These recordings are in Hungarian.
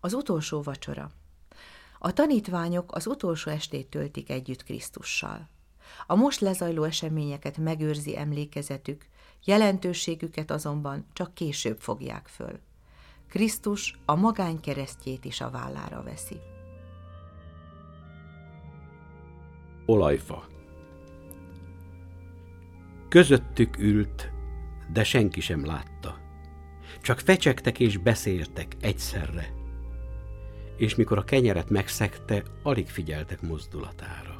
Az utolsó vacsora. A tanítványok az utolsó estét töltik együtt Krisztussal. A most lezajló eseményeket megőrzi emlékezetük, jelentőségüket azonban csak később fogják föl. Krisztus a magány keresztjét is a vállára veszi. Olajfa. Közöttük ült, de senki sem látta. Csak fecsegtek és beszéltek egyszerre, és mikor a kenyeret megszegte, alig figyeltek mozdulatára.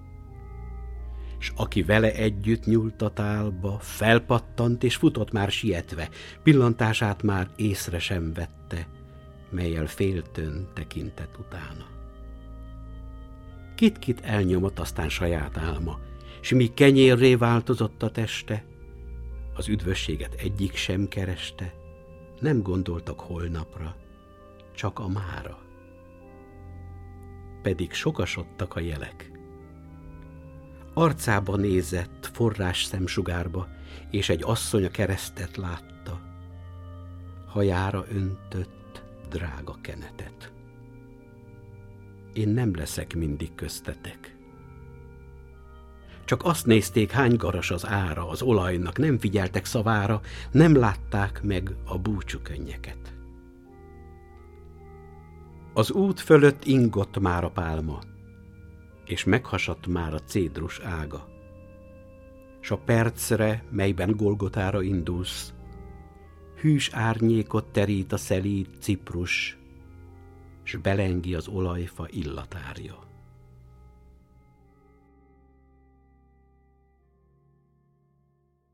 S aki vele együtt nyúlt a tálba, felpattant és futott már sietve, pillantását már észre sem vette, mellyel féltőn tekintett utána. Kit-kit elnyomott aztán saját álma, s míg kenyérré változott a teste, az üdvösséget egyik sem kereste, nem gondoltak holnapra, csak a mára. Pedig sokasodtak a jelek. Arcába nézett forrás szemsugárba, és egy asszony a keresztet látta, hajára öntött drága kenetet. Én nem leszek mindig köztetek. Csak azt nézték, hány garas az ára az olajnak, nem figyeltek szavára, nem látták meg a búcsúkönnyeket. Az út fölött ingott már a pálma, és meghasadt már a cédrus ága. S a percre, melyben Golgotára indulsz, hűs árnyékot terít a szelíd ciprus, s belengi az olajfa illatárja.